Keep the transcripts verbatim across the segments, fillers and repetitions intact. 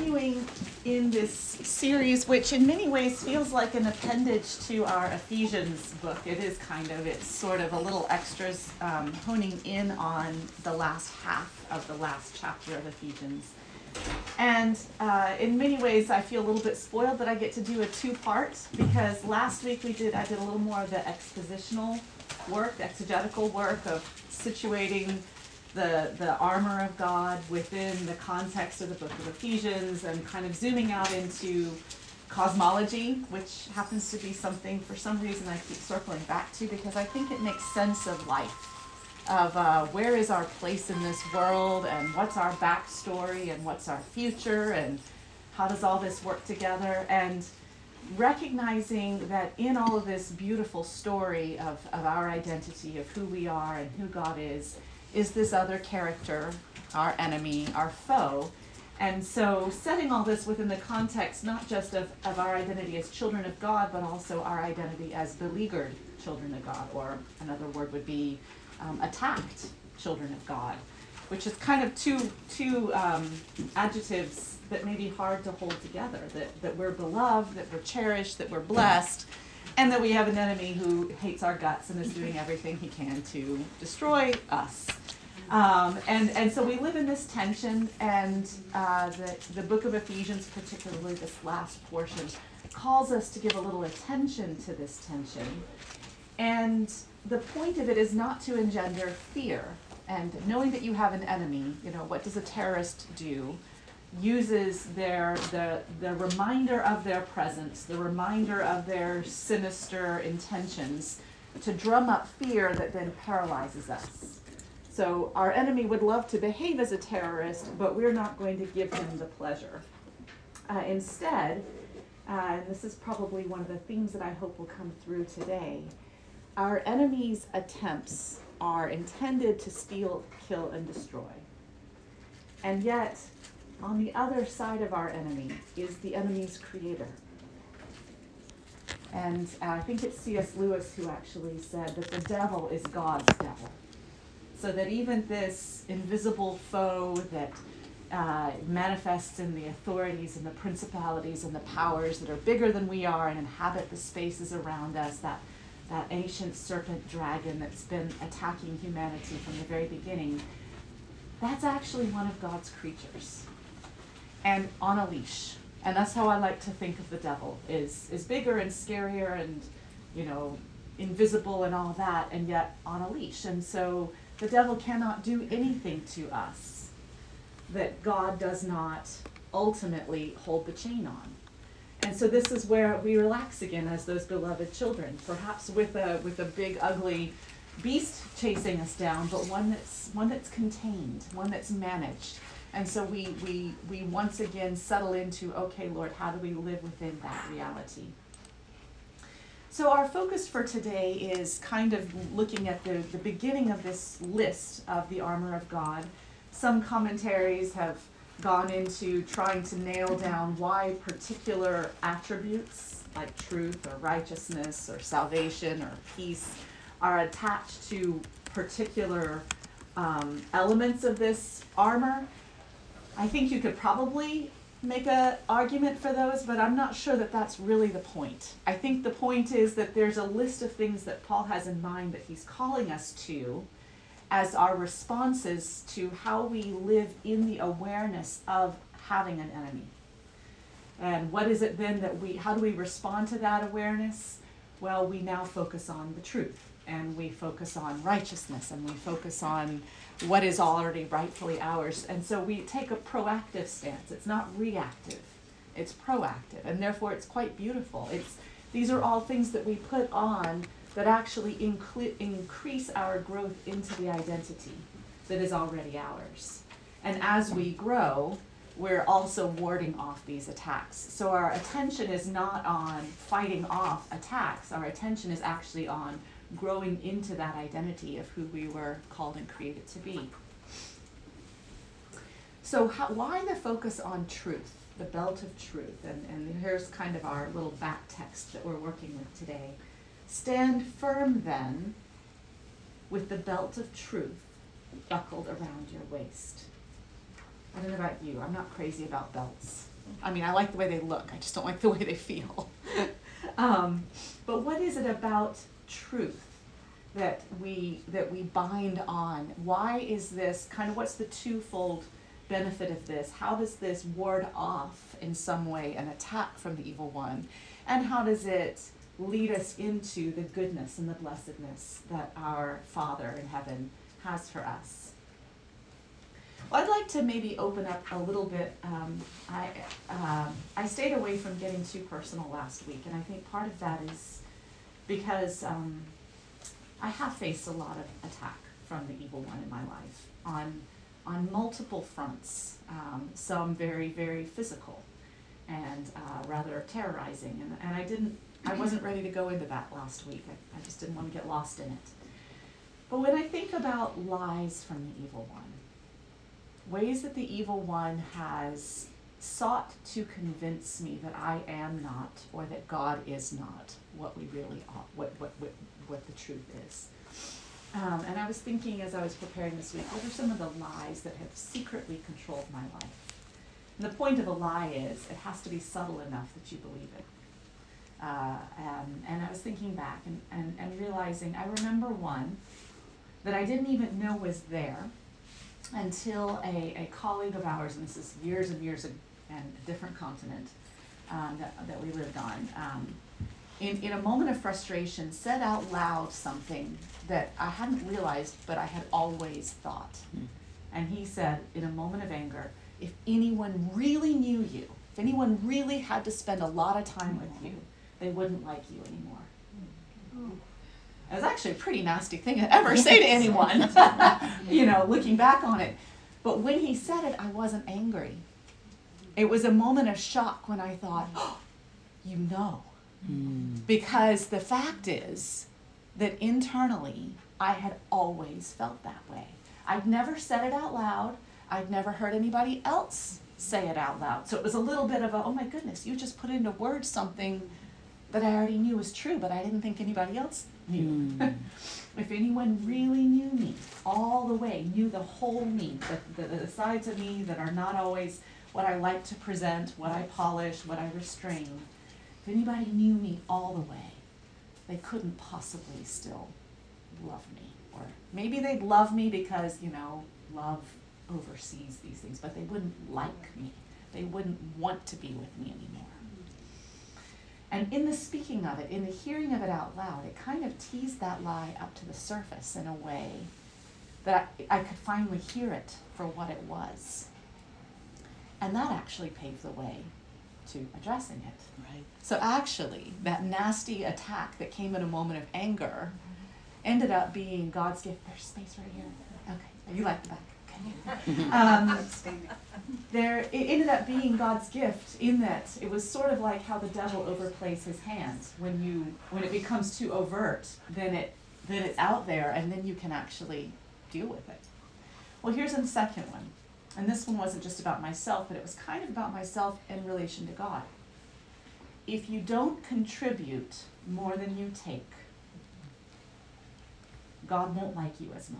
continuing in this series, which in many ways feels like an appendage to our Ephesians book. It is kind of, it's sort of a little extras um, honing in on the last half of the last chapter of Ephesians. And uh, in many ways, I feel a little bit spoiled that I get to do a two-part, because last week we did, I did a little more of the expositional work, the exegetical work of situating the the armor of God within the context of the book of Ephesians, and kind of zooming out into cosmology, which happens to be something for some reason I keep circling back to, because I think it makes sense of life, of uh, where is our place in this world, and what's our backstory, and what's our future, and how does all this work together, and recognizing that in all of this beautiful story of, of our identity, of who we are and who God is, is this other character, our enemy, our foe. And so setting all this within the context not just of, of our identity as children of God, but also our identity as beleaguered children of God, or another word would be um, attacked children of God, which is kind of two, two um, adjectives that may be hard to hold together, that, that we're beloved, that we're cherished, that we're blessed, and that we have an enemy who hates our guts and is doing everything he can to destroy us. Um, and, and so we live in this tension, and uh, the, the book of Ephesians, particularly this last portion, calls us to give a little attention to this tension. And the point of it is not to engender fear. And knowing that you have an enemy, you know, what does a terrorist do? Uses their the the reminder of their presence, the reminder of their sinister intentions, to drum up fear that then paralyzes us. So our enemy would love to behave as a terrorist, but we're not going to give him the pleasure. Uh, instead, uh, and this is probably one of the themes that I hope will come through today, our enemy's attempts are intended to steal, kill, and destroy. And yet, on the other side of our enemy is the enemy's creator. And uh, I think it's C S Lewis who actually said that the devil is God's devil. So that even this invisible foe that uh, manifests in the authorities and the principalities and the powers that are bigger than we are and inhabit the spaces around us, that, that ancient serpent dragon that's been attacking humanity from the very beginning, that's actually one of God's creatures, and on a leash. And that's how I like to think of the devil, is is bigger and scarier and, you know, invisible and all that, and yet on a leash. And so the devil cannot do anything to us that God does not ultimately hold the chain on. And so this is where we relax again as those beloved children, perhaps with a with a big ugly beast chasing us down, but one that's one that's contained, one that's managed. And so we we we once again settle into, okay, Lord, how do we live within that reality? So our focus for today is kind of looking at the, the beginning of this list of the armor of God. Some commentaries have gone into trying to nail down why particular attributes like truth or righteousness or salvation or peace are attached to particular um, elements of this armor. I think you could probably make an argument for those, but I'm not sure that that's really the point. I think the point is that there's a list of things that Paul has in mind that he's calling us to as our responses to how we live in the awareness of having an enemy. And what is it then that we, how do we respond to that awareness? Well, we now focus on the truth, and we focus on righteousness, and we focus on what is already rightfully ours. And so we take a proactive stance. It's not reactive, it's proactive, and therefore it's quite beautiful. It's these are all things that we put on that actually incl- increase our growth into the identity that is already ours. And as we grow, we're also warding off these attacks. So our attention is not on fighting off attacks. Our attention is actually on growing into that identity of who we were called and created to be. So how, why the focus on truth, the belt of truth? And, and here's kind of our little back text that we're working with today. Stand firm then with the belt of truth buckled around your waist. I don't know about you, I'm not crazy about belts. I mean, I like the way they look. I just don't like the way they feel. um, but what is it about truth that we that we bind on? Why is this kind of, what's the twofold benefit of this? How does this ward off in some way an attack from the evil one? And how does it lead us into the goodness and the blessedness that our Father in heaven has for us? Well, I'd like to maybe open up a little bit. Um, I, um, I stayed away from getting too personal last week, and I think part of that is because um, I have faced a lot of attack from the evil one in my life on, on multiple fronts, um, some very, very physical and uh, rather terrorizing, and, and I didn't, I wasn't ready to go into that last week. I, I just didn't want to get lost in it. But when I think about lies from the evil one, ways that the evil one has sought to convince me that I am not, or that God is not what we really are, what what what, what the truth is. Um, and I was thinking as I was preparing this week, what are some of the lies that have secretly controlled my life? And the point of a lie is it has to be subtle enough that you believe it. Uh, and, and I was thinking back and, and, and realizing, I remember one that I didn't even know was there until a, a colleague of ours, and this is years and years ago, and a different continent um, that, that we lived on, um, in, in a moment of frustration, said out loud something that I hadn't realized, but I had always thought. Mm. And he said, in a moment of anger, if anyone really knew you, if anyone really had to spend a lot of time with you, they wouldn't like you anymore. Mm. It was actually a pretty nasty thing to ever say to anyone, you know, looking back on it. But when he said it, I wasn't angry. It was a moment of shock when I thought, oh, you know. Mm. Because the fact is that internally, I had always felt that way. I'd never said it out loud. I'd never heard anybody else say it out loud. So it was a little bit of a, oh my goodness, you just put into words something that I already knew was true, but I didn't think anybody else knew. Mm. If anyone really knew me all the way, knew the whole me, the, the, the sides of me that are not always what I like to present, what I polish, what I restrain, if anybody knew me all the way, they couldn't possibly still love me. Or maybe they'd love me because, you know, love oversees these things, but they wouldn't like me. They wouldn't want to be with me anymore. And in the speaking of it, in the hearing of it out loud, it kind of teased that lie up to the surface in a way that I, I could finally hear it for what it was. And that actually paved the way to addressing it. Right. So actually, that nasty attack that came in a moment of anger ended up being God's gift. There's space right here. Okay, you like the back. Um, there, it ended up being God's gift in that it was sort of like how the devil overplays his hand. When you, when it becomes too overt, then it, then it's out there, and then you can actually deal with it. Well, here's the second one, and this one wasn't just about myself, but it was kind of about myself in relation to God. If you don't contribute more than you take, God won't like you as much.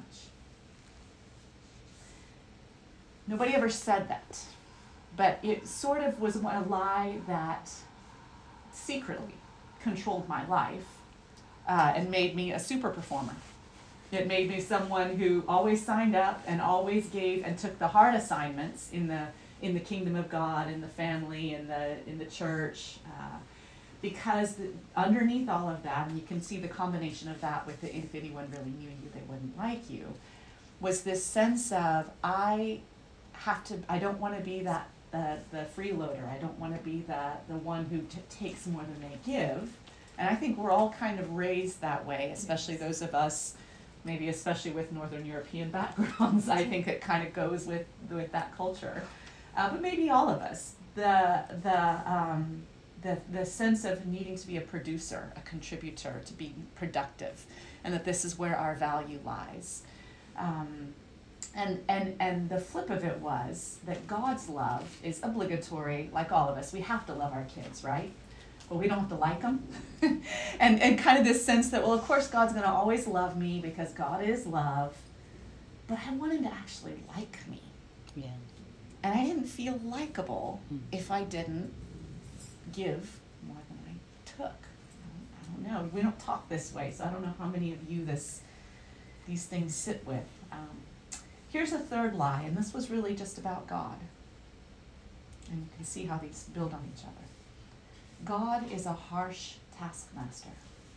Nobody ever said that, but it sort of was a lie that secretly controlled my life uh, and made me a super performer. It made me someone who always signed up and always gave and took the hard assignments in the in the kingdom of God, in the family, in the in the church, uh, because the, underneath all of that, and you can see the combination of that with the if anyone really knew you, they wouldn't like you, was this sense of I. have to, I don't want to be that uh, the freeloader. I don't want to be the, the one who t- takes more than they give. And I think we're all kind of raised that way, especially those of us, maybe especially with Northern European backgrounds. I think it kind of goes with, with that culture. Uh, but maybe all of us. The, the, um, the, the sense of needing to be a producer, a contributor, to be productive, and that this is where our value lies. Um, And, and and the flip of it was that God's love is obligatory, like all of us. We have to love our kids, right? But we don't have to like them. and, and kind of this sense that, well, of course God's going to always love me because God is love. But I want him to actually like me. Yeah. And I didn't feel likable if I didn't give more than I took. I don't know. We don't talk this way, so I don't know how many of you this these things sit with. Um, here's a third lie, and this was really just about God. And you can see how these build on each other. God is a harsh taskmaster.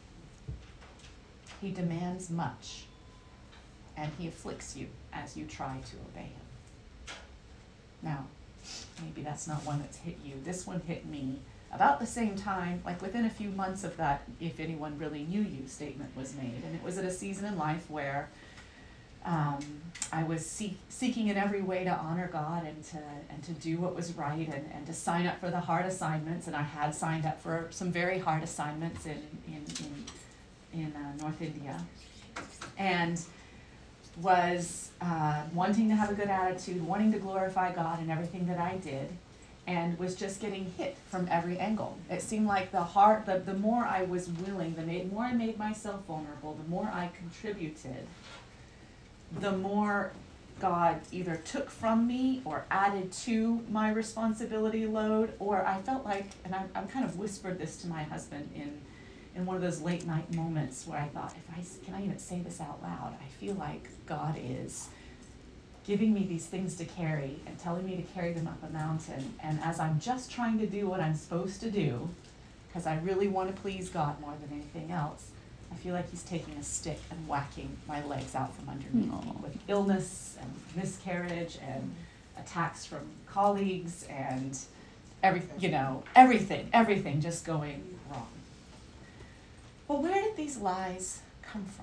He demands much, and he afflicts you as you try to obey him. Now, maybe that's not one that's hit you. This one hit me about the same time, like within a few months of that "if anyone really knew you" statement was made. And it was at a season in life where um, I was seek, seeking in every way to honor God and to and to do what was right and, and to sign up for the hard assignments. And I had signed up for some very hard assignments in, in, in, in uh, North India. And was uh, wanting to have a good attitude, wanting to glorify God in everything that I did, and was just getting hit from every angle. It seemed like the heart, the, the more I was willing, the made, more I made myself vulnerable, the more I contributed, the more God either took from me or added to my responsibility load, or I felt like, and I, I kind of whispered this to my husband in in one of those late night moments where I thought, if I, can I even say this out loud? I feel like God is giving me these things to carry and telling me to carry them up a mountain. And as I'm just trying to do what I'm supposed to do, because I really want to please God more than anything else, I feel like he's taking a stick and whacking my legs out from underneath me with illness and miscarriage and attacks from colleagues and every, you know, everything, everything just going wrong. Well, where did these lies come from?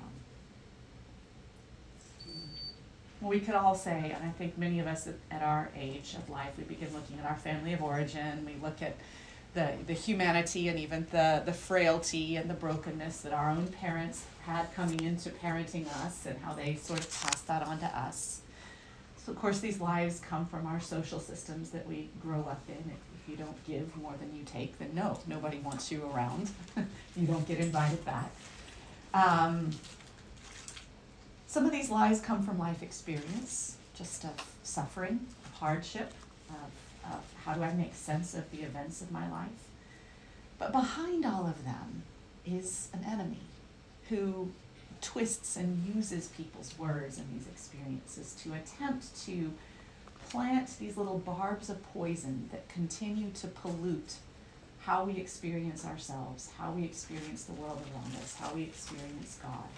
Well, we could all say, and I think many of us at, at our age of life, we begin looking at our family of origin, we look at the, the humanity and even the, the frailty and the brokenness that our own parents had coming into parenting us and how they sort of passed that on to us. So, of course, these lies come from our social systems that we grow up in. If, if you don't give more than you take, then no, nobody wants you around. You don't get invited back. Um, some of these lies come from life experience, just of suffering, of hardship, of, of how do I make sense of the events of my life. But behind all of them is an enemy who twists and uses people's words and these experiences to attempt to plant these little barbs of poison that continue to pollute how we experience ourselves, how we experience the world around us, how we experience God.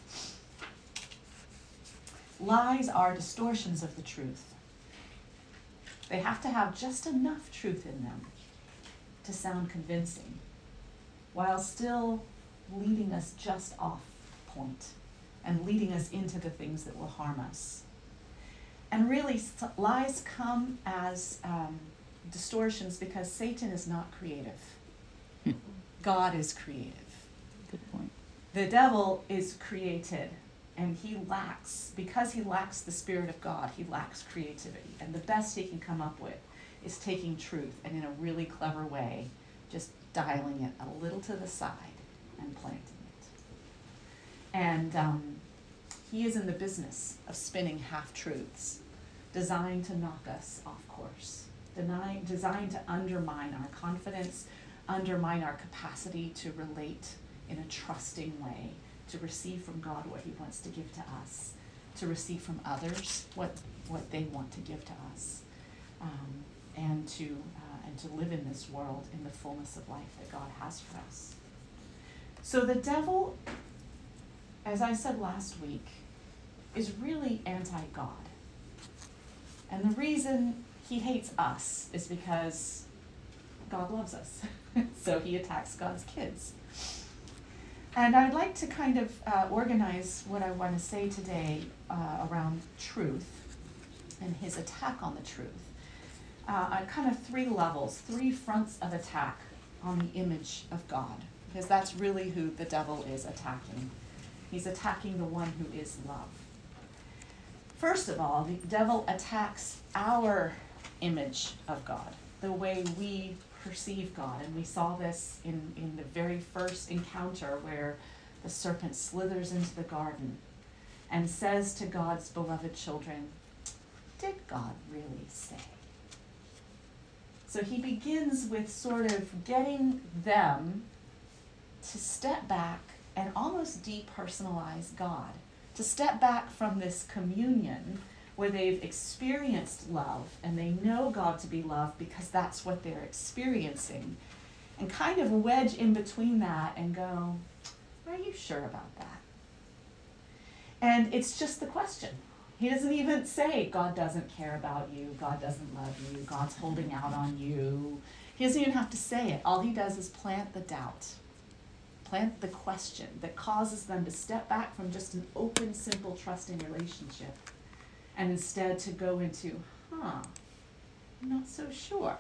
Lies are distortions of the truth. They have to have just enough truth in them to sound convincing, while still leading us just off point and leading us into the things that will harm us. And really, lies come as um, distortions because Satan is not creative. God is creative. Good point. The devil is created, and he lacks, because he lacks the Spirit of God, he lacks creativity. And the best he can come up with is taking truth and in a really clever way, just dialing it a little to the side and planting it. And um, he is in the business of spinning half-truths, designed to knock us off course, deny, designed to undermine our confidence, undermine our capacity to relate in a trusting way, to receive from God what he wants to give to us, to receive from others what, what they want to give to us, um, and to uh, and to live in this world in the fullness of life that God has for us. So the devil, as I said last week, is really anti-God. And the reason he hates us is because God loves us. So he attacks God's kids. And I'd like to kind of uh, organize what I want to say today uh, around truth and his attack on the truth. Uh, on kind of three levels, three fronts of attack on the image of God, because that's really who the devil is attacking. He's attacking the one who is love. First of all, the devil attacks our image of God, the way we perceive God. And we saw this in, in the very first encounter where the serpent slithers into the garden and says to God's beloved children, "Did God really say?" So he begins with sort of getting them to step back and almost depersonalize God, to step back from this communion where they've experienced love and they know God to be love because that's what they're experiencing, and kind of wedge in between that and go, are you sure about that? And it's just the question. He doesn't even say God doesn't care about you, God doesn't love you, God's holding out on you. He doesn't even have to say it. All he does is plant the doubt, plant the question that causes them to step back from just an open, simple, trusting relationship and instead to go into, huh, I'm not so sure.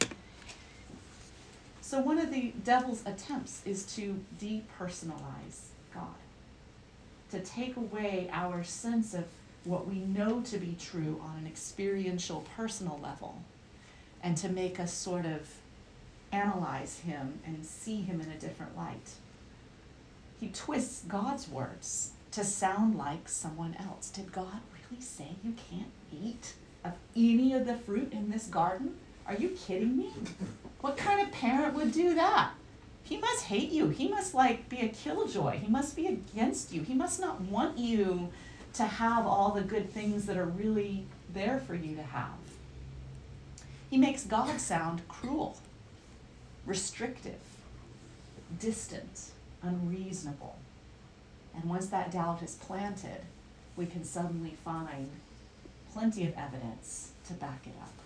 So one of the devil's attempts is to depersonalize God, to take away our sense of what we know to be true on an experiential, personal level, and to make us sort of analyze him and see him in a different light. He twists God's words to sound like someone else. Did God really say you can't eat of any of the fruit in this garden? Are you kidding me? What kind of parent would do that? He must hate you. He must like be a killjoy. He must be against you. He must not want you to have all the good things that are really there for you to have. He makes God sound cruel, restrictive, distant, unreasonable. And once that doubt is planted, we can suddenly find plenty of evidence to back it up.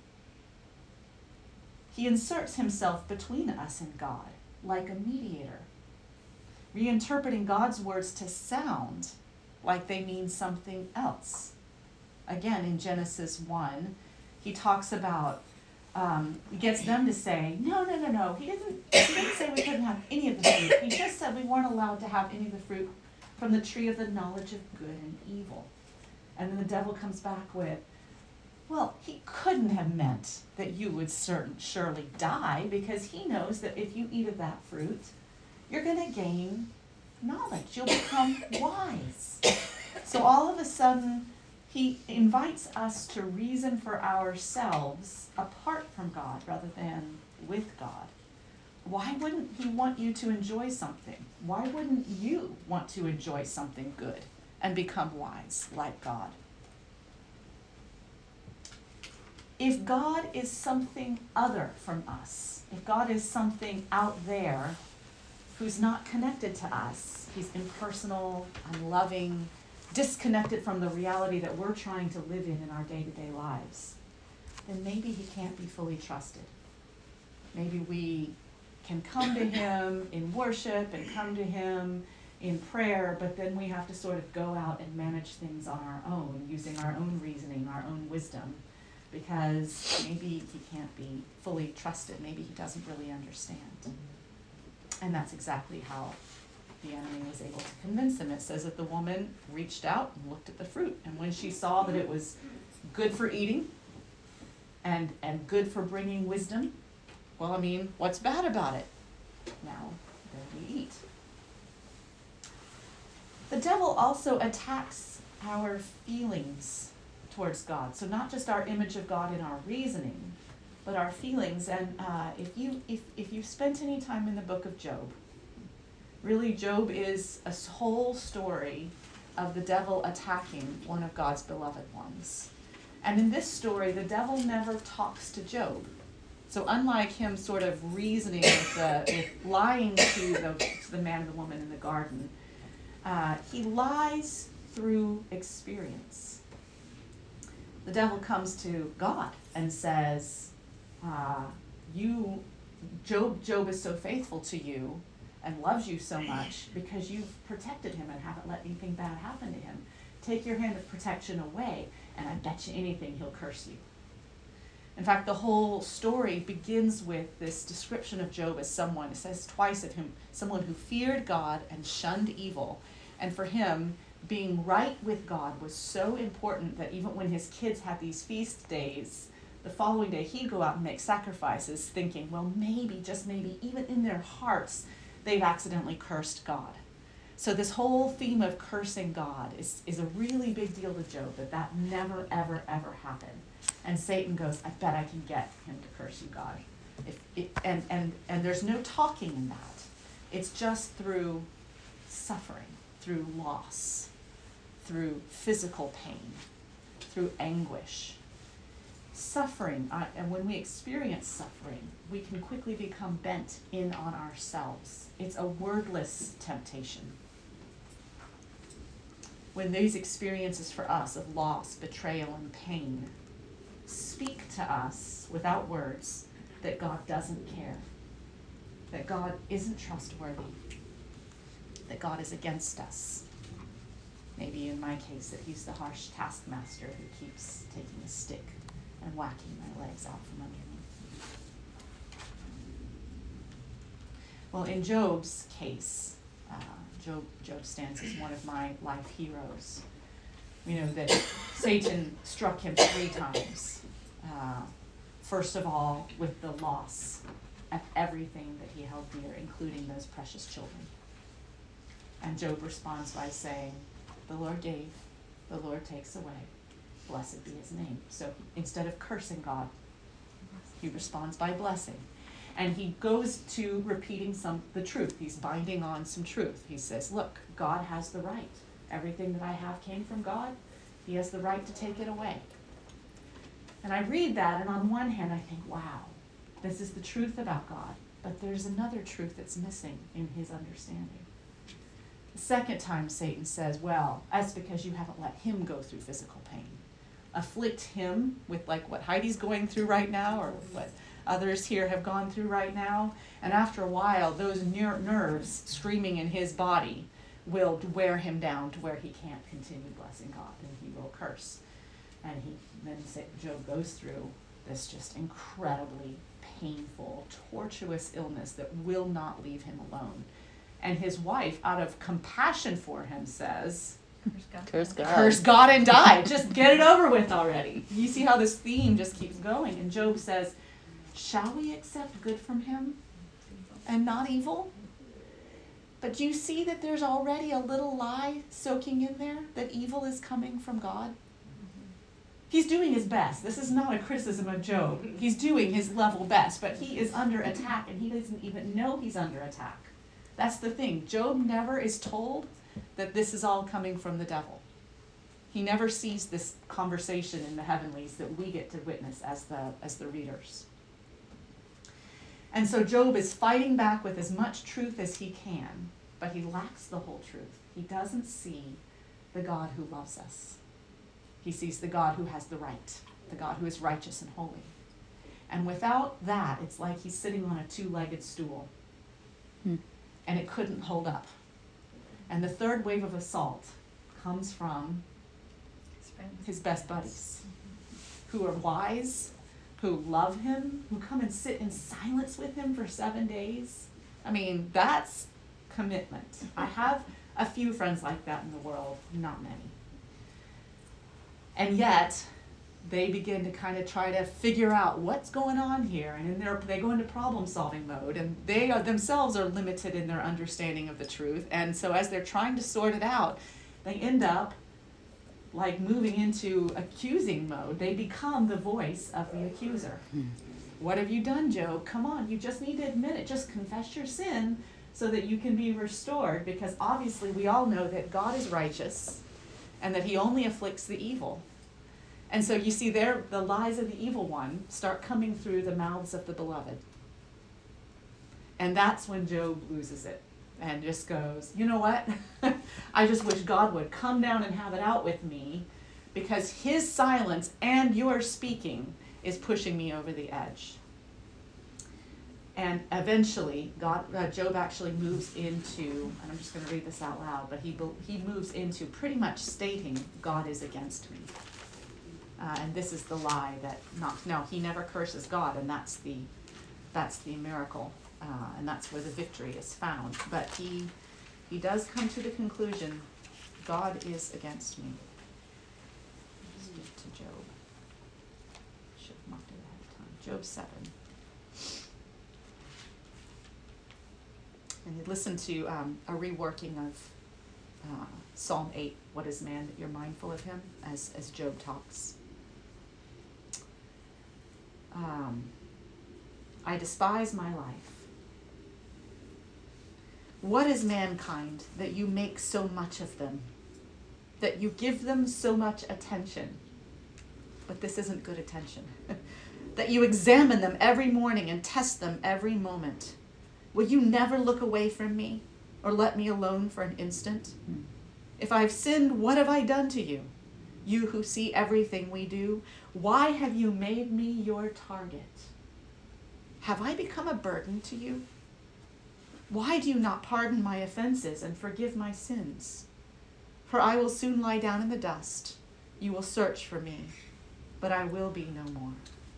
He inserts himself between us and God, like a mediator, reinterpreting God's words to sound like they mean something else. Again, in Genesis one, he talks about, um, he gets them to say, no, no, no, no, he didn't, he didn't say we couldn't have any of the fruit. He just said we weren't allowed to have any of the fruit from the tree of the knowledge of good and evil. And then the devil comes back with, well, he couldn't have meant that you would certain surely die, because he knows that if you eat of that fruit, you're going to gain knowledge. You'll become wise. So all of a sudden, he invites us to reason for ourselves apart from God rather than with God. Why wouldn't he want you to enjoy something? Why wouldn't you want to enjoy something good and become wise like God? If God is something other from us, if God is something out there who's not connected to us, he's impersonal, unloving, disconnected from the reality that we're trying to live in in our day-to-day lives, then maybe he can't be fully trusted. Maybe we can come to him in worship and come to him in prayer, but then we have to sort of go out and manage things on our own, using our own reasoning, our own wisdom, because maybe he can't be fully trusted. Maybe he doesn't really understand. And that's exactly how the enemy was able to convince him. It says that the woman reached out and looked at the fruit, and when she saw that it was good for eating and, and good for bringing wisdom, well, I mean, what's bad about it? Now, then we eat. The devil also attacks our feelings towards God. So not just our image of God in our reasoning, but our feelings. And uh, if you if if you've spent any time in the book of Job, really Job is a whole story of the devil attacking one of God's beloved ones. And in this story, the devil never talks to Job. So unlike him sort of reasoning with, the, with lying to the, to the man and the woman in the garden, uh, he lies through experience. The devil comes to God and says, uh, you, Job, Job is so faithful to you and loves you so much because you've protected him and haven't let anything bad happen to him. Take your hand of protection away, and I bet you anything he'll curse you. In fact, the whole story begins with this description of Job as someone, it says twice of him, someone who feared God and shunned evil. And for him, being right with God was so important that even when his kids had these feast days, the following day he'd go out and make sacrifices thinking, well, maybe, just maybe, even in their hearts, they've accidentally cursed God. So this whole theme of cursing God is, is a really big deal to Job, that that never, ever, ever happened. And Satan goes, I bet I can get him to curse you, God. If it, and, and, and there's no talking in that. It's just through suffering, through loss, through physical pain, through anguish. Suffering, uh, and when we experience suffering, we can quickly become bent in on ourselves. It's a wordless temptation. When these experiences for us of loss, betrayal, and pain speak to us without words that God doesn't care, that God isn't trustworthy, that God is against us. Maybe in my case that he's the harsh taskmaster who keeps taking a stick and whacking my legs out from under me. Well, in Job's case, uh, Job, Job stands as one of my life heroes. We know that Satan struck him three times. Uh, first of all, with the loss of everything that he held dear, including those precious children. And Job responds by saying, the Lord gave, the Lord takes away. Blessed be his name. So instead of cursing God, he responds by blessing. And he goes to repeating some the truth. He's binding on some truth. He says, look, God has the right. Everything that I have came from God. He has the right to take it away. And I read that, and on one hand I think, wow, this is the truth about God. But there's another truth that's missing in his understanding. The second time Satan says, well, that's because you haven't let him go through physical pain. Afflict him with like what Heidi's going through right now, or what others here have gone through right now. And after a while, those ner- nerves screaming in his body will wear him down to where he can't continue blessing God, and he will curse. And he then Job goes through this just incredibly painful, tortuous illness that will not leave him alone. And his wife, out of compassion for him, says, Curse God. Curse God. Curse God and die. Just get it over with already. You see how this theme just keeps going. And Job says, shall we accept good from him and not evil? But do you see that there's already a little lie soaking in there, that evil is coming from God? He's doing his best. This is not a criticism of Job. He's doing his level best, but he is under attack, and he doesn't even know he's under attack. That's the thing. Job never is told that this is all coming from the devil. He never sees this conversation in the heavenlies that we get to witness as the as the readers. And so Job is fighting back with as much truth as he can, but he lacks the whole truth. He doesn't see the God who loves us. He sees the God who has the right, the God who is righteous and holy. And without that, it's like he's sitting on a two-legged stool, Hmm. and it couldn't hold up. And the third wave of assault comes from his best buddies, who are wise, who love him, who come and sit in silence with him for seven days. I mean, that's commitment. I have a few friends like that in the world, not many. And yet, they begin to kind of try to figure out what's going on here, and in their, they go into problem-solving mode, and they are, themselves are limited in their understanding of the truth, and so as they're trying to sort it out, they end up like moving into accusing mode. They become the voice of the accuser. Hmm. What have you done, Job? Come on, you just need to admit it. Just confess your sin so that you can be restored, because obviously we all know that God is righteous and that he only afflicts the evil. And so you see there, the lies of the evil one start coming through the mouths of the beloved. And that's when Job loses it and just goes, you know what? I just wish God would come down and have it out with me, because his silence and your speaking is pushing me over the edge. And eventually, God, uh, Job actually moves into, and I'm just going to read this out loud, but he he moves into pretty much stating, God is against me. Uh, and this is the lie that, not, no, he never curses God, and that's the, that's the miracle, uh, and that's where the victory is found. But he, he does come to the conclusion, God is against me. Speak to Job. Should have marked it ahead of time. Job seven. And you listen to um, a reworking of uh, Psalm eight, what is man that you're mindful of him, as, as Job talks. Um, I despise my life. What is mankind that you make so much of them, that you give them so much attention? But this isn't good attention. That you examine them every morning and test them every moment. Will you never look away from me or let me alone for an instant? If I've sinned, what have I done to you? You who see everything we do, why have you made me your target? Have I become a burden to you? Why do you not pardon my offenses and forgive my sins? For I will soon lie down in the dust. You will search for me, but I will be no more.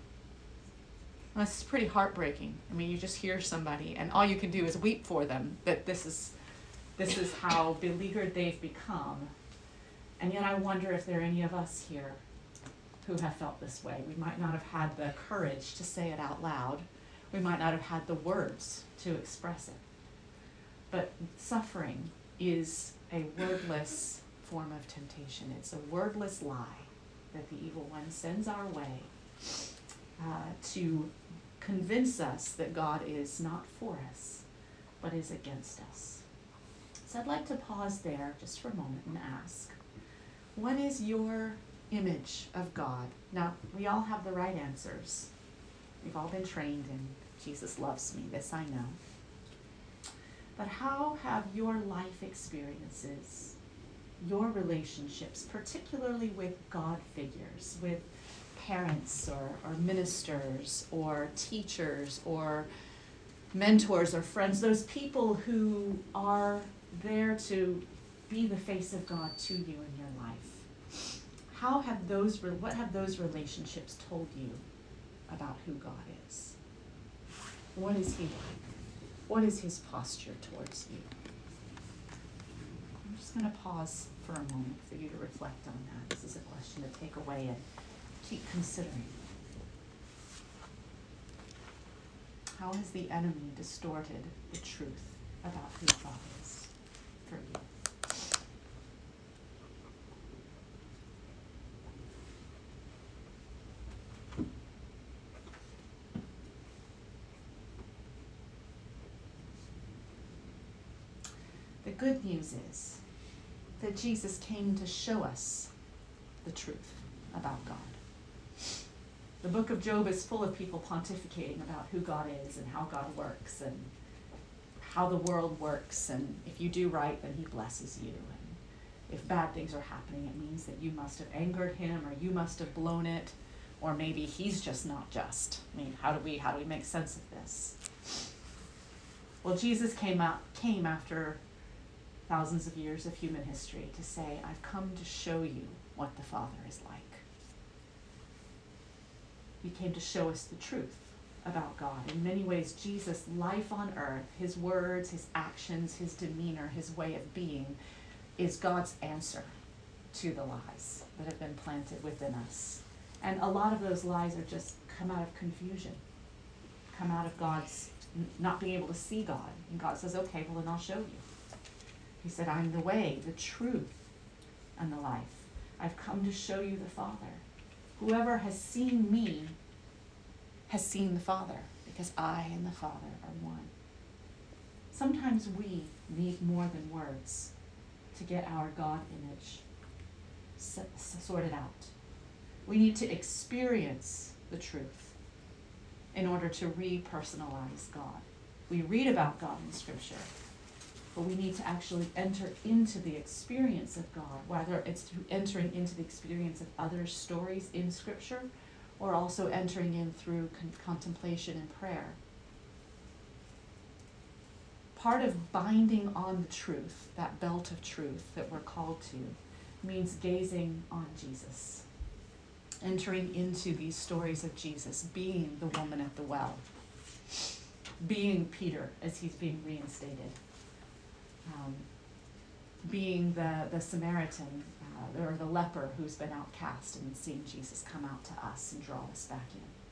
Well, this is pretty heartbreaking. I mean, you just hear somebody, and all you can do is weep for them, that this is, this is how beleaguered they've become. And yet I wonder if there are any of us here who have felt this way. We might not have had the courage to say it out loud. We might not have had the words to express it. But suffering is a wordless form of temptation. It's a wordless lie that the evil one sends our way uh, to convince us that God is not for us, but is against us. So I'd like to pause there just for a moment and ask, what is your image of God? Now, we all have the right answers. We've all been trained in Jesus loves me, this I know. But how have your life experiences, your relationships, particularly with God figures, with parents or, or ministers or teachers or mentors or friends, those people who are there to be the face of God to you in your life, how have those, what have those relationships told you about who God is? What is he like? What is his posture towards you? I'm just going to pause for a moment for you to reflect on that. This is a question to take away and keep considering. How has the enemy distorted the truth about who God is for you? The good news is that Jesus came to show us the truth about God. The book of Job is full of people pontificating about who God is and how God works and how the world works, and if you do right, then he blesses you. And if bad things are happening, it means that you must have angered him, or you must have blown it, or maybe he's just not just. I mean, how do we how do we make sense of this? Well, Jesus came out came after thousands of years of human history to say, I've come to show you what the Father is like. He came to show us the truth about God. In many ways, Jesus' life on earth, his words, his actions, his demeanor, his way of being, is God's answer to the lies that have been planted within us. And a lot of those lies are just come out of confusion, come out of God's not being able to see God. And God says, okay, well then I'll show you. He said, I'm the way, the truth, and the life. I've come to show you the Father. Whoever has seen me has seen the Father, because I and the Father are one. Sometimes we need more than words to get our God image sorted out. We need to experience the truth in order to re-personalize God. We read about God in Scripture, but we need to actually enter into the experience of God, whether it's through entering into the experience of other stories in Scripture, or also entering in through con- contemplation and prayer. Part of binding on the truth, that belt of truth that we're called to, means gazing on Jesus, entering into these stories of Jesus, being the woman at the well, being Peter as he's being reinstated, um, being the, the Samaritan uh, or the leper who's been outcast, and seeing Jesus come out to us and draw us back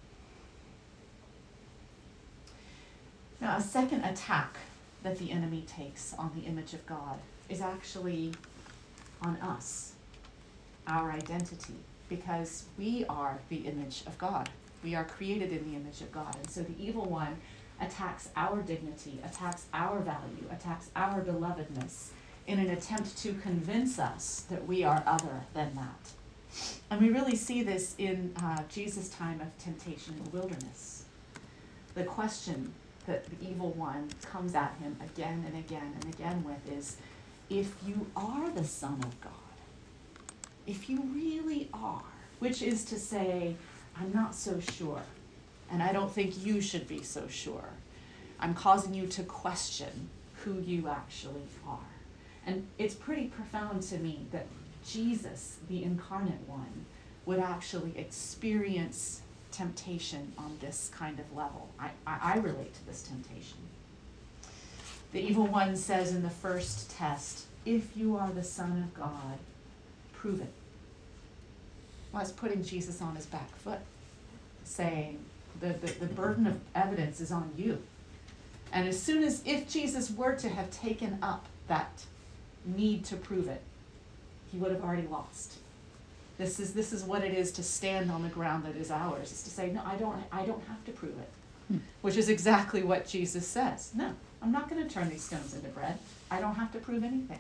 in. Now, a second attack that the enemy takes on the image of God is actually on us, our identity, because we are the image of God. We are created in the image of God. And so the evil one attacks our dignity, attacks our value, attacks our belovedness in an attempt to convince us that we are other than that. And we really see this in uh, Jesus' time of temptation in the wilderness. The question that the evil one comes at him again and again and again with is, if you are the Son of God, if you really are, which is to say, I'm not so sure, and I don't think you should be so sure. I'm causing you to question who you actually are. And it's pretty profound to me that Jesus, the incarnate one, would actually experience temptation on this kind of level. I, I, I relate to this temptation. The evil one says in the first test, if you are the Son of God, prove it. Well, it's putting Jesus on his back foot, saying the, the, the burden of evidence is on you. And as soon as, if Jesus were to have taken up that need to prove it, he would have already lost. This is this is what it is to stand on the ground that is ours, is to say, no, I don't I don't have to prove it. Hmm. Which is exactly what Jesus says. No, I'm not going to turn these stones into bread. I don't have to prove anything.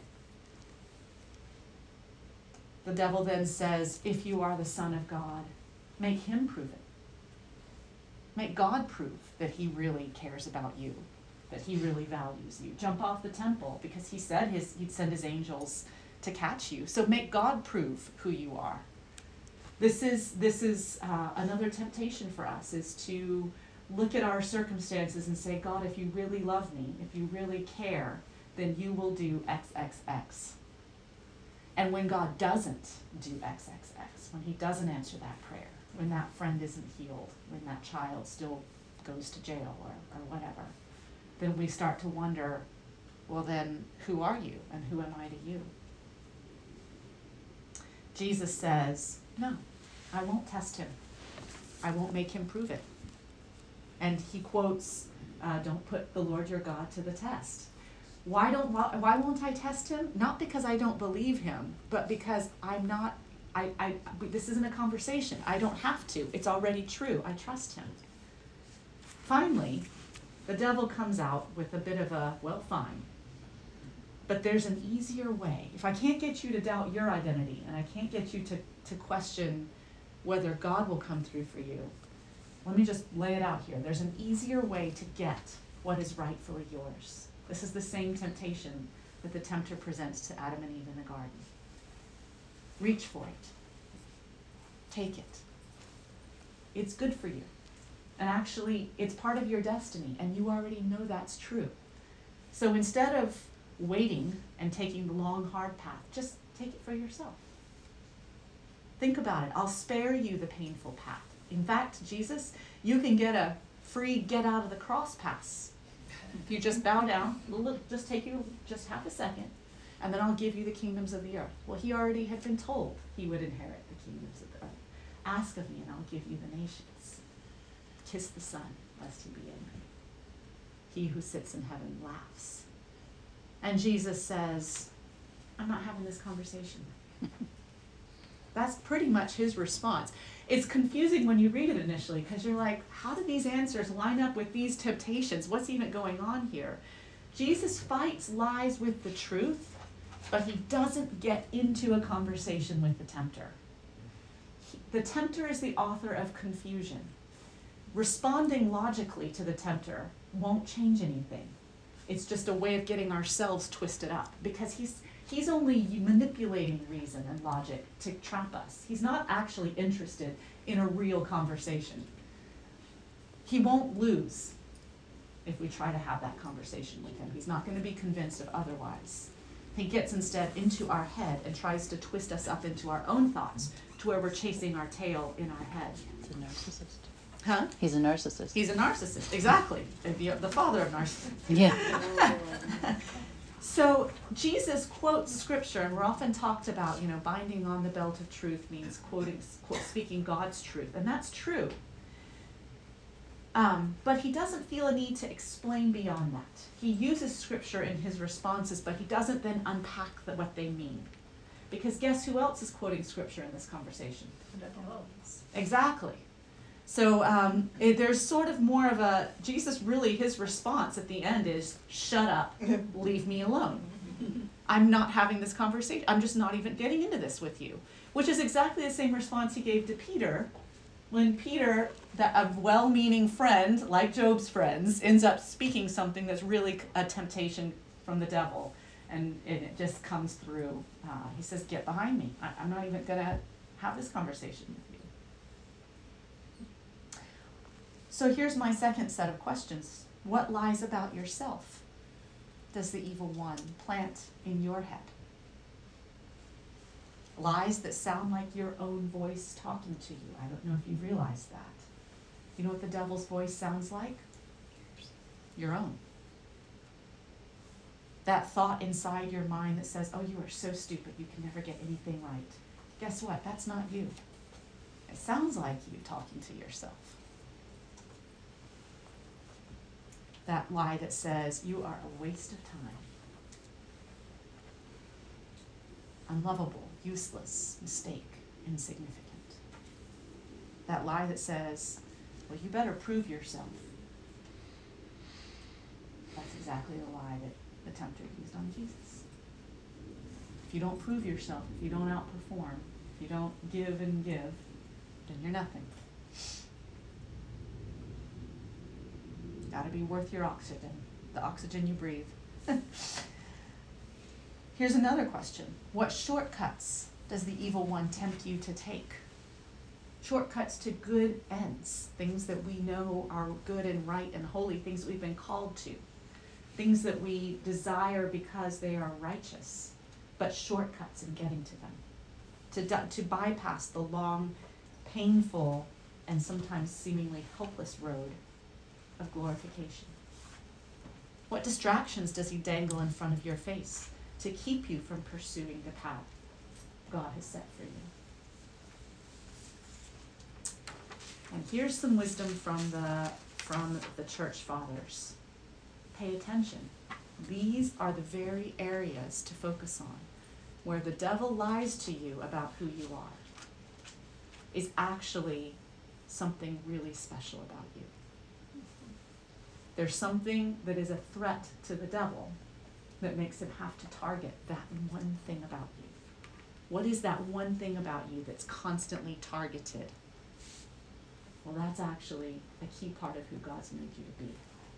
The devil then says, if you are the Son of God, make him prove it. Make God prove that he really cares about you, that he really values you. Jump off the temple, because he said his, he'd send his angels to catch you. So make God prove who you are. This is, this is uh, another temptation for us, is to look at our circumstances and say, God, if you really love me, if you really care, then you will do X X X. And when God doesn't do X X X, when he doesn't answer that prayer, when that friend isn't healed, when that child still goes to jail or, or whatever, then we start to wonder, well then, who are you and who am I to you? Jesus says, no, I won't test him. I won't make him prove it. And he quotes, uh, don't put the Lord your God to the test. Why don't why, why won't I test him? Not because I don't believe him, but because I'm not, I, I, this isn't a conversation. I don't have to. It's already true. I trust him. Finally, the devil comes out with a bit of a, well, fine. But there's an easier way. If I can't get you to doubt your identity, and I can't get you to, to question whether God will come through for you, let me just lay it out here. There's an easier way to get what is rightfully yours. This is the same temptation that the tempter presents to Adam and Eve in the garden. Reach for it. Take it. It's good for you. And actually, it's part of your destiny, and you already know that's true. So instead of waiting and taking the long, hard path, just take it for yourself. Think about it. I'll spare you the painful path. In fact, Jesus, you can get a free get out of the cross pass. If you just bow down, it'll just take you just half a second, and then I'll give you the kingdoms of the earth. Well, he already had been told he would inherit the kingdoms of the earth. Ask of me, and I'll give you the nations. Kiss the Son, lest he be angry. He who sits in heaven laughs. And Jesus says, I'm not having this conversation. That's pretty much his response. It's confusing when you read it initially, because you're like, how do these answers line up with these temptations? What's even going on here? Jesus fights lies with the truth, but he doesn't get into a conversation with the tempter. He, the tempter is the author of confusion. Responding logically to the tempter won't change anything. It's just a way of getting ourselves twisted up, because he's He's only manipulating reason and logic to trap us. He's not actually interested in a real conversation. He won't lose if we try to have that conversation with him. He's not going to be convinced of otherwise. He gets instead into our head and tries to twist us up into our own thoughts, to where we're chasing our tail in our head. He's a narcissist. Huh? He's a narcissist. He's a narcissist, exactly. The, the father of narcissists. Yeah. So Jesus quotes scripture, and we're often talked about, you know, binding on the belt of truth means quoting, quote, speaking God's truth, and that's true. Um, but he doesn't feel a need to explain beyond that. He uses scripture in his responses, but he doesn't then unpack the, what they mean. Because guess who else is quoting scripture in this conversation? The devil. Exactly. So um, it, there's sort of more of a, Jesus really, his response at the end is, shut up, leave me alone. I'm not having this conversation. I'm just not even getting into this with you. Which is exactly the same response he gave to Peter when Peter, that a well-meaning friend, like Job's friends, ends up speaking something that's really a temptation from the devil. And, and it just comes through. Uh, he says, get behind me. I, I'm not even going to have this conversation with you. So here's my second set of questions. What lies about yourself does the evil one plant in your head? Lies that sound like your own voice talking to you. I don't know if you've realized that. You know what the devil's voice sounds like? Your own. That thought inside your mind that says, oh, you are so stupid, you can never get anything right. Guess what? That's not you. It sounds like you talking to yourself. That lie that says, you are a waste of time. Unlovable, useless, mistake, insignificant. That lie that says, well, you better prove yourself. That's exactly the lie that the tempter used on Jesus. If you don't prove yourself, if you don't outperform, if you don't give and give, then you're nothing. Got to be worth your oxygen, the oxygen you breathe. Here's another question. What shortcuts does the evil one tempt you to take? Shortcuts to good ends, things that we know are good and right and holy, things that we've been called to, things that we desire because they are righteous, but shortcuts in getting to them, to, to bypass the long, painful, and sometimes seemingly helpless road of glorification. What distractions does he dangle in front of your face to keep you from pursuing the path God has set for you? And here's some wisdom from the from the church fathers. Pay attention. These are the very areas to focus on where the devil lies to you about who you are is actually something really special about you. There's something that is a threat to the devil that makes him have to target that one thing about you. What is that one thing about you that's constantly targeted? Well, that's actually a key part of who God's made you to be.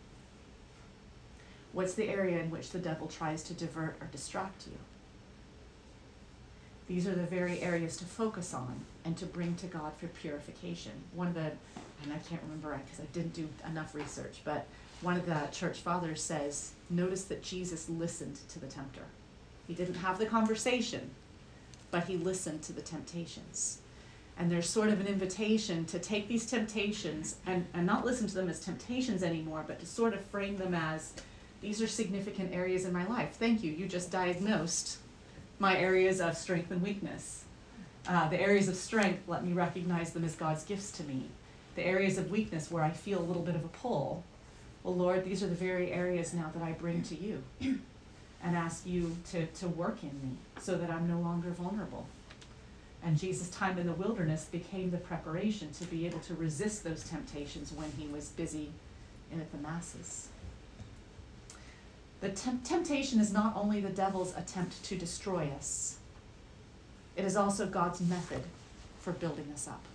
What's the area in which the devil tries to divert or distract you? These are the very areas to focus on and to bring to God for purification. One of the, and I can't remember because I didn't do enough research, but one of the church fathers says, notice that Jesus listened to the tempter. He didn't have the conversation, but he listened to the temptations. And there's sort of an invitation to take these temptations and, and not listen to them as temptations anymore, but to sort of frame them as, these are significant areas in my life. Thank you, you just diagnosed my areas of strength and weakness. Uh, the areas of strength, let me recognize them as God's gifts to me. The areas of weakness where I feel a little bit of a pull, well, Lord, these are the very areas now that I bring to you and ask you to, to work in me so that I'm no longer vulnerable. And Jesus' time in the wilderness became the preparation to be able to resist those temptations when he was busy in at the masses. The temp- temptation is not only the devil's attempt to destroy us, it is also God's method for building us up.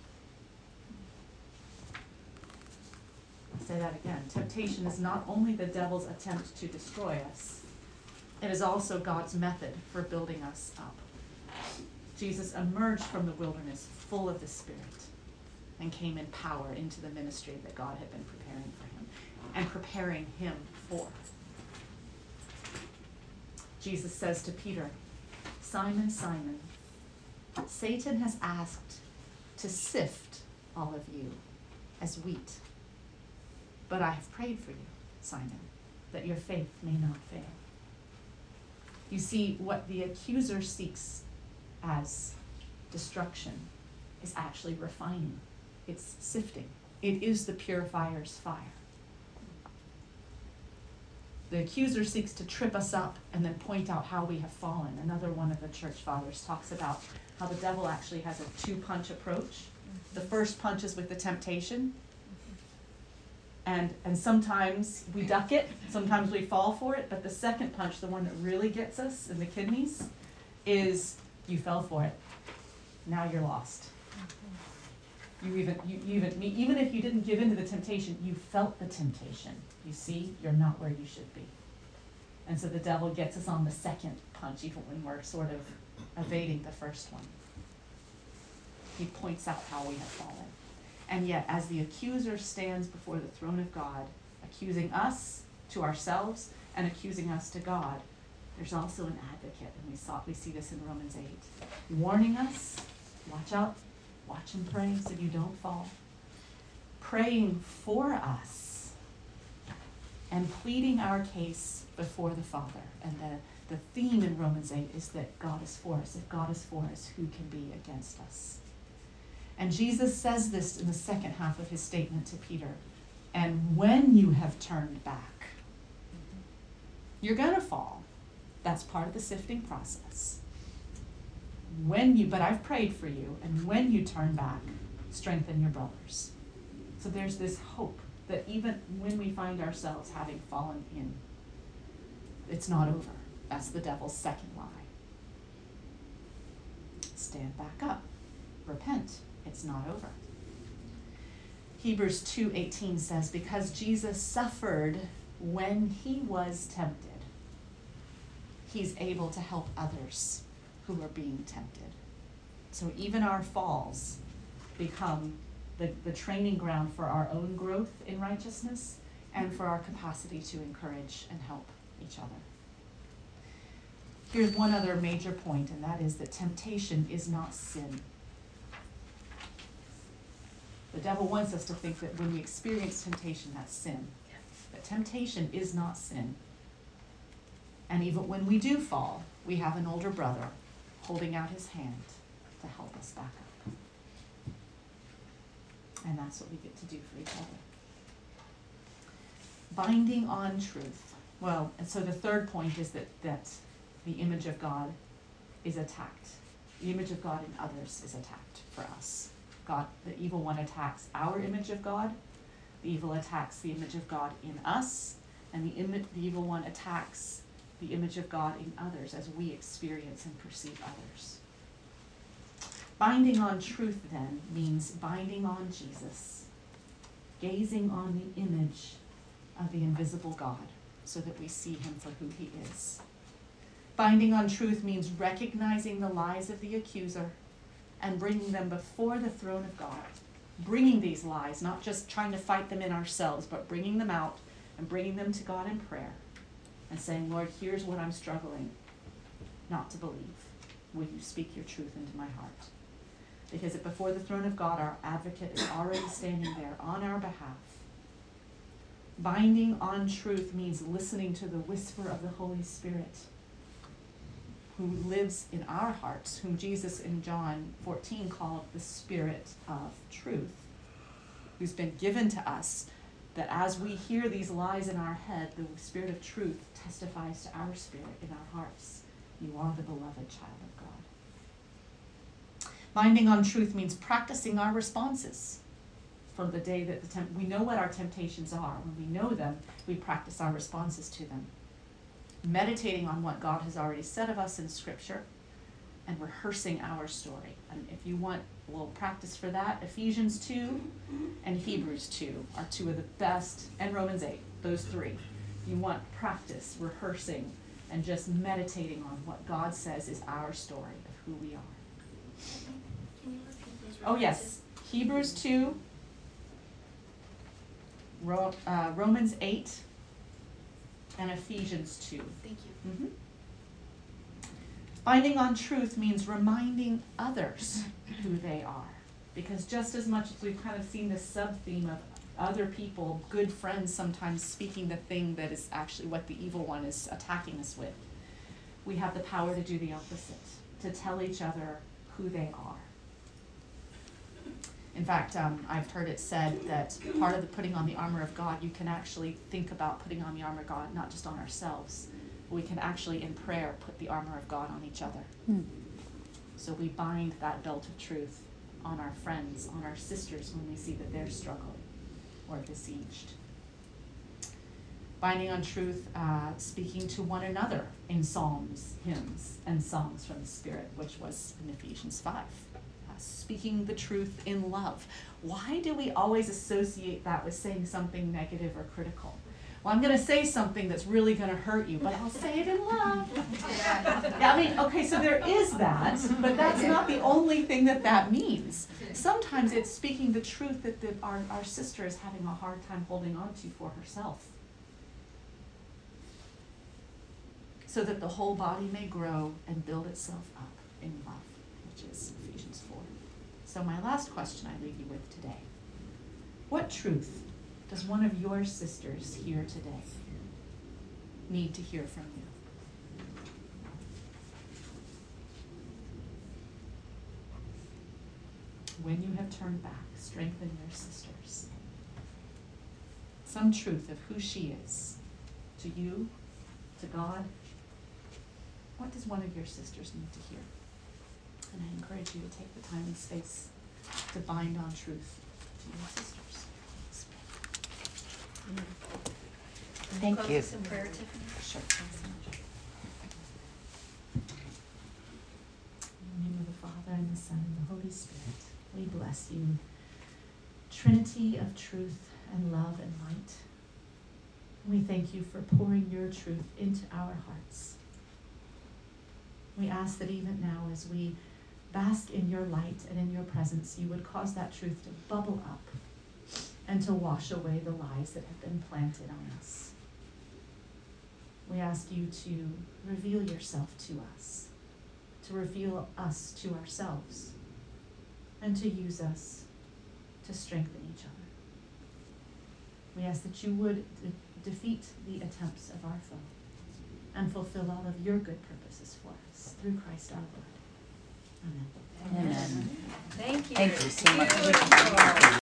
I'll say that again. Temptation is not only the devil's attempt to destroy us, it is also God's method for building us up. Jesus emerged from the wilderness full of the Spirit and came in power into the ministry that God had been preparing for him and preparing him for. Jesus says to Peter, Simon, Simon, Satan has asked to sift all of you as wheat. But I have prayed for you, Simon, that your faith may not fail. You see, what the accuser seeks as destruction is actually refining. It's sifting. It is the purifier's fire. The accuser seeks to trip us up and then point out how we have fallen. Another one of the church fathers talks about how the devil actually has a two-punch approach. The first punch is with the temptation. And, and sometimes we duck it, sometimes we fall for it, but the second punch, the one that really gets us in the kidneys, is you fell for it. Now you're lost. You even, you even, even if you didn't give in to the temptation, you felt the temptation. You see, you're not where you should be. And so the devil gets us on the second punch, even when we're sort of evading the first one. He points out how we have fallen. And yet, as the accuser stands before the throne of God, accusing us to ourselves and accusing us to God, there's also an advocate, and we saw we see this in Romans eight, warning us, watch out, watch and pray so you don't fall, praying for us, and pleading our case before the Father. And the, the theme in Romans eight is that God is for us. If God is for us, who can be against us? And Jesus says this in the second half of his statement to Peter. And when you have turned back, you're going to fall. That's part of the sifting process. When you, but I've prayed for you, and when you turn back, strengthen your brothers. So there's this hope that even when we find ourselves having fallen in, it's not over. That's the devil's second lie. Stand back up. Repent. It's not over. Hebrews two eighteen says, because Jesus suffered when he was tempted, he's able to help others who are being tempted. So even our falls become the, the training ground for our own growth in righteousness and for our capacity to encourage and help each other. Here's one other major point, and that is that temptation is not sin. The devil wants us to think that when we experience temptation, that's sin. But temptation is not sin. And even when we do fall, we have an older brother holding out his hand to help us back up. And that's what we get to do for each other. Binding on truth. Well, and so the third point is that, that the image of God is attacked. The image of God in others is attacked for us. God, the evil one attacks our image of God. The evil attacks the image of God in us. And the, Im- the evil one attacks the image of God in others as we experience and perceive others. Binding on truth, then, means binding on Jesus, gazing on the image of the invisible God so that we see him for who he is. Binding on truth means recognizing the lies of the accuser and bringing them before the throne of God. Bringing these lies, not just trying to fight them in ourselves, but bringing them out and bringing them to God in prayer and saying, Lord, here's what I'm struggling not to believe. Will you speak your truth into my heart? Because before the throne of God, our advocate is already standing there on our behalf. Binding on truth means listening to the whisper of the Holy Spirit, who lives in our hearts, whom Jesus in John fourteen called the Spirit of truth, who's been given to us, that as we hear these lies in our head, the Spirit of truth testifies to our spirit in our hearts. You are the beloved child of God. Binding on truth means practicing our responses from the day that the temp- we know what our temptations are. When we know them, we practice our responses to them. Meditating on what God has already said of us in Scripture and rehearsing our story. And if you want a little practice for that, Ephesians two and Hebrews two are two of the best, and Romans eight, those three. You want practice, rehearsing, and just meditating on what God says is our story of who we are. Can you repeat those references? Oh yes, Hebrews two, Ro- uh, Romans eight, and Ephesians two. Thank you. Mm-hmm. Binding on truth means reminding others who they are. Because just as much as we've kind of seen this sub-theme of other people, good friends sometimes speaking the thing that is actually what the evil one is attacking us with, we have the power to do the opposite, to tell each other who they are. In fact, um, I've heard it said that part of the putting on the armor of God, you can actually think about putting on the armor of God not just on ourselves, but we can actually in prayer put the armor of God on each other. Hmm. So we bind that belt of truth on our friends, on our sisters when we see that they're struggling or besieged. Binding on truth, uh, speaking to one another in psalms, hymns, and songs from the Spirit, which was in Ephesians five. Uh, speaking the truth in love. Why do we always associate that with saying something negative or critical? Well, I'm going to say something that's really going to hurt you, but I'll say it in love. Yeah, I mean, okay, so there is that, but that's not the only thing that that means. Sometimes it's speaking the truth that the, our, our sister is having a hard time holding on to for herself, so that the whole body may grow and build itself up in love, which is Ephesians four. So my last question I leave you with today. What truth does one of your sisters here today need to hear from you? When you have turned back, strengthen your sisters. Some truth of who she is to you, to God. What does one of your sisters need to hear? And I encourage you to take the time and space to bind on truth to your sisters. Thank Close you. us in prayer, Tiffany. Sure. In the name of the Father, and the Son, and the Holy Spirit, we bless you. Trinity of truth and love and light. We thank you for pouring your truth into our hearts. We ask that even now, as we bask in your light and in your presence, you would cause that truth to bubble up and to wash away the lies that have been planted on us. We ask you to reveal yourself to us, to reveal us to ourselves, and to use us to strengthen each other. We ask that you would de- defeat the attempts of our foe and fulfill all of your good purposes for us through Christ our Lord. Amen. Amen. Thank you. Thank you so much. Beautiful.